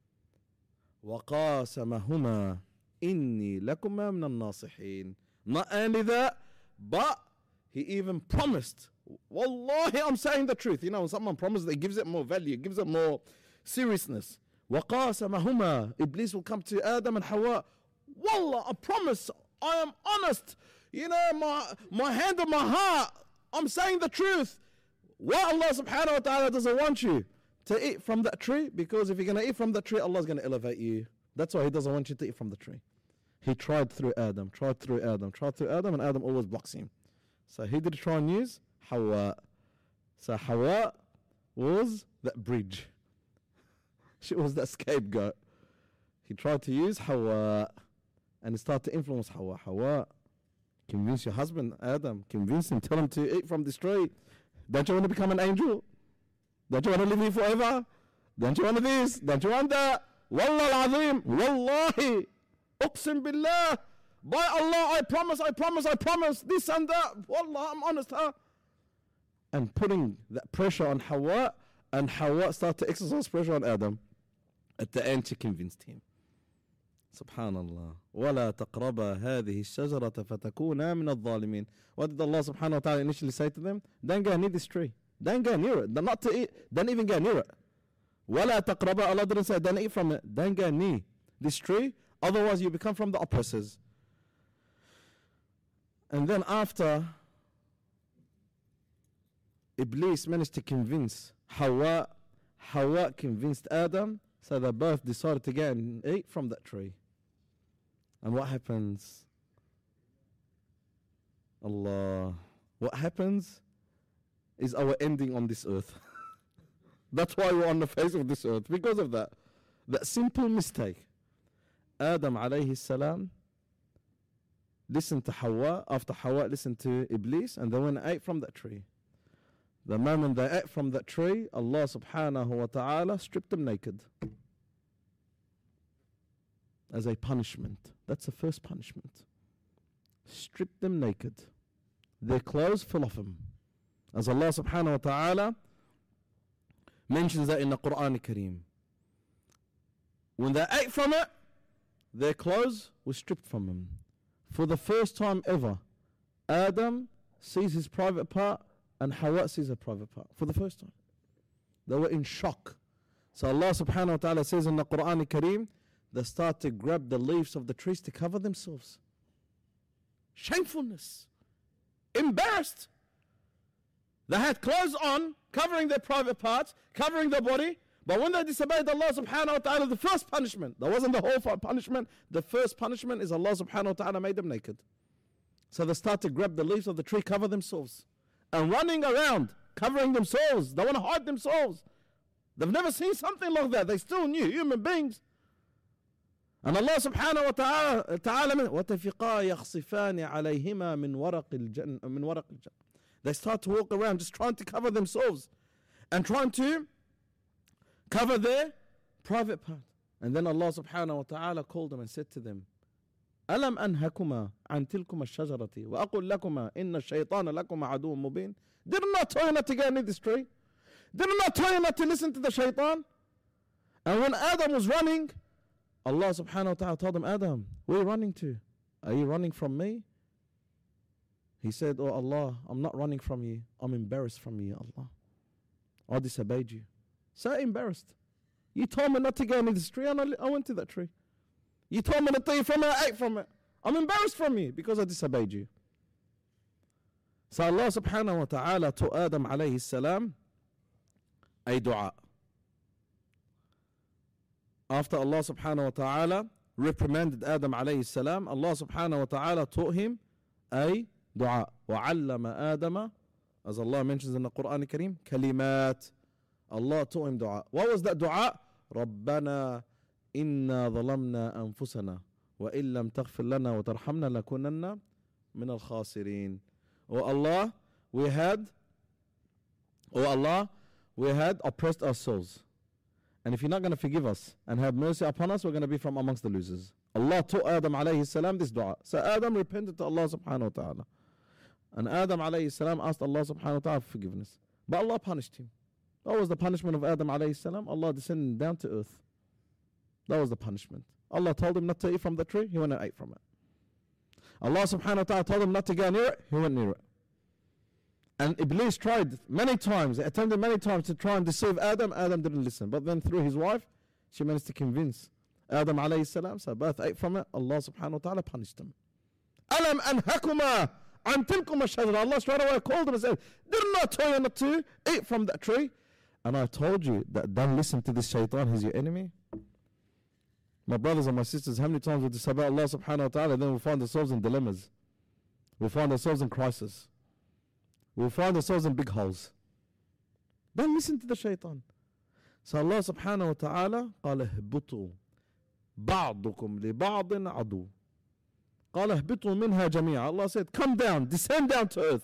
وَقَاسَمَهُمَا إِنِّي لَكُمَا مِنَ النَّاصِحِينَ. Not only that, but he even promised, Wallahi, I'm saying the truth. You know, when someone promises, it gives it more value, gives it more seriousness. وَقَاسَمَهُمَا. Iblis will come to Adam and Hawa. Wallah, I promise, I am honest. You know, my hand on my heart, I'm saying the truth. Why Allah subhanahu wa ta'ala doesn't want you to eat from that tree? Because if you're going to eat from that tree, Allah's going to elevate you. That's why He doesn't want you to eat from the tree. He tried through Adam, and Adam always blocks him. So he did try and use Hawa. So Hawa was that bridge. She was that scapegoat. He tried to use Hawa, and he started to influence Hawa. Hawa, convince your husband, Adam, convince him, tell him to eat from this tree. Don't you want to become an angel? Don't you want to live here forever? Don't you want this? Don't you want that? Wallah al-azim, wallahi, uqsim billah, by Allah, I promise, this and that. Wallah, I'm honest, huh? And putting that pressure on Hawa, and Hawa started to exercise pressure on Adam. At the end, she convinced him. Subhanallah. وَلَا تَقْرَبَا هَذِهِ الشَّجَرَةَ فَتَكُونَا مِنَ الظَّالِمِينَ. What did Allah subhanahu wa ta'ala initially say to them? Don't go near this tree. Don't go near it. Not to eat. Don't even go near it. وَلَا تَقْرَبَا. Allah didn't say don't eat from it. Don't go near this tree. Otherwise you become from the oppressors. And then after Iblis managed to convince Hawa, Hawa convinced Adam, so they both decided to go and eat from that tree. And what happens? Allah. What happens is our ending on this earth. That's why we're on the face of this earth, because of that. That simple mistake. Adam alayhi salam listened to Hawa, after Hawa listened to Iblis, and they went and ate from that tree. The moment they ate from that tree, Allah subhanahu wa ta'ala stripped them naked. As a punishment. That's the first punishment. Stripped them naked. Their clothes fell off them. As Allah subhanahu wa ta'ala mentions that in the Quran Kareem. When they ate from it, their clothes were stripped from them. For the first time ever, Adam sees his private part and Hawa sees her private part. For the first time. They were in shock. So Allah subhanahu wa ta'ala says in the Quran Kareem, they start to grab the leaves of the trees to cover themselves. shamefulness, embarrassed. They had clothes on, covering their private parts, covering their body. But when they disobeyed Allah subhanahu wa ta'ala, the first punishment, that wasn't the whole punishment, the first punishment is Allah subhanahu wa ta'ala made them naked. So they start to grab the leaves of the tree, cover themselves, and running around, covering themselves. They want to hide themselves. They've never seen something like that. They still new human beings. And Allah subhanahu wa ta'ala, وَتَفِقَا يَخْصِفَانِ عَلَيْهِمَا مِنْ وَرَقِ الْجَنَّةِ. They start to walk around just trying to cover themselves and trying to cover their private part. And then Allah subhanahu wa ta'ala called them and said to them, أَلَمْ أَنْهَكُمَا عَنْ تِلْكُمَا الشَّجَرَةِ وَأَقُلْ لَكُمَا إِنَّ الشَّيْطَانَ لَكُمَا عَدُوٌ مُبِينٌ. Did I not tell you not to get near this tree? Did I not tell you not to listen to the shaitan? And when Adam was running, Allah subhanahu wa ta'ala told him, Adam, where are you running to? Are you running from me? He said, oh Allah, I'm not running from you. I'm embarrassed from you, Allah. I disobeyed you. So embarrassed. You told me not to go near this tree and I went to that tree. You told me not to eat from it, I ate from it. I'm embarrassed from you because I disobeyed you. So Allah subhanahu wa ta'ala to Adam alayhi salam a dua. After Allah subhanahu wa ta'ala reprimanded Adam alayhi salam, Allah subhanahu wa ta'ala taught him a dua. وَعَلَّمَ آدَمَ, as Allah mentions in the Quran Kareem, kalimat. Allah taught him dua. What was that dua? رَبَّنَا إِنَّا ظَلَمْنَا أَنفُسَنَا وَإِن لَمْ تَغْفِرْ لَنَا وَتَرْحَمْنَا لَكُنَنَّ مِنَ الْخَاسِرِينَ. Oh Allah, we had oppressed ourselves. And if you're not going to forgive us and have mercy upon us, we're going to be from amongst the losers. Allah taught Adam alayhi salam this dua. So Adam repented to Allah subhanahu wa ta'ala. And Adam alayhi salam asked Allah subhanahu wa ta'ala for forgiveness. But Allah punished him. That was the punishment of Adam alayhi salam. Allah descended down to earth. That was the punishment. Allah told him not to eat from the tree, he went and ate from it. Allah subhanahu wa ta'ala told him not to go near it, he went near it. And Iblis tried many times, attempted many times to try and deceive Adam. Adam didn't listen. But then through his wife, she managed to convince Adam alayhi salam. So both ate from it. Allah subhanahu wa ta'ala punished them. Alam anhakuma an tilkuma shajara. Allah straight away called them and said, didn't I tell you not to eat from that tree? And I told you that don't listen to this shaitan, he's your enemy. My brothers and my sisters, how many times we disobey Allah subhanahu wa ta'ala, then we find ourselves in dilemmas. We find ourselves in crisis. We find ourselves in big holes. Don't listen to the shaitan. So Allah subhanahu wa ta'ala قال اهبطوا بعضكم لبعض عدو. قال اهبطوا منها جميعا. Allah said, come down, descend down to earth.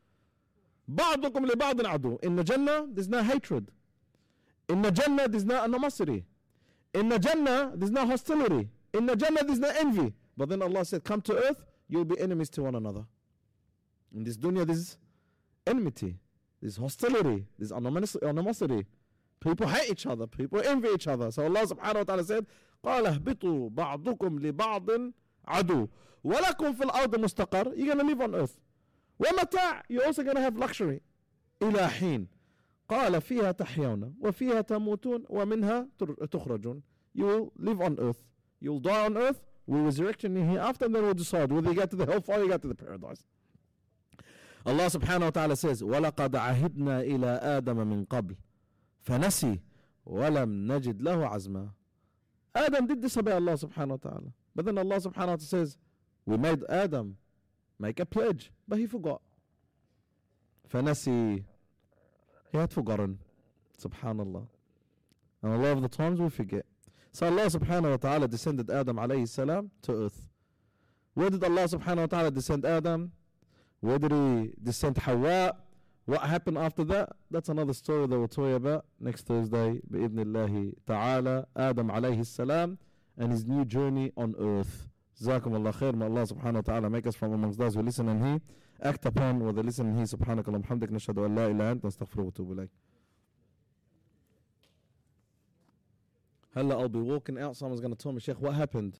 بعضكم لبعض عدو. In the Jannah, there's no hatred. In the Jannah, there's no animosity. In the Jannah, there's no hostility. In the Jannah, there's no envy. But then Allah said, come to earth, you'll be enemies to one another. In this dunya, there's enmity, there's hostility, there's animosity. People hate each other, people envy each other. So Allah subhanahu wa ta'ala said, قَالَ اهْبِطُوا بَعْضُكُمْ لِبَعْضٍ عَدُوٌ وَلَكُمْ فِي الْأَرْضِ مُسْتَقَرٌ. You're going to live on earth. وَمَتَاعٌ. You're also going to have luxury. إِلَى حِينٍ. قَالَ فِيهَا تَحْيَوْنَ وَفِيهَا تَمُوتُونَ وَمِنْهَا تُخْرَجُونَ. You will live on earth. You will die on earth. We'll resurrect you hereafter, and then we'll decide whether you go to the hellfire or you go to the paradise. Allah subhanahu wa ta'ala says, وَلَقَدْ عَهِدْنَا إِلَىٰ آدَمَ مِنْ قَبْلِ فَنَسِي وَلَمْ نَجِدْ لَهُ عَزْمًا. Adam did disobey Allah subhanahu wa ta'ala. But then Allah subhanahu wa ta'ala says, we made Adam make a pledge, but he forgot. فَنَسِي. He had forgotten. Subhanallah. And a lot of the times we forget. So Allah subhanahu wa ta'ala descended Adam alayhi salam to earth. Where did Allah subhanahu wa ta'ala descend Adam? Where did he descend Hawa? What happened after that? That's another story that we'll tell you about next Thursday. Bi'idhnillahi ta'ala. Adam alayhi salam and his new journey on earth. Jazakum Allah khair. May Allah subhanahu wa ta'ala make us from amongst those who listen and hear. Act upon what they listen and hear. Subhanakallah hamdik. Nashhadu an la ilaha anta astaghfiruka wa atubu ilayk. Halla, I'll be walking out. Someone's going to tell me, Sheikh, what happened?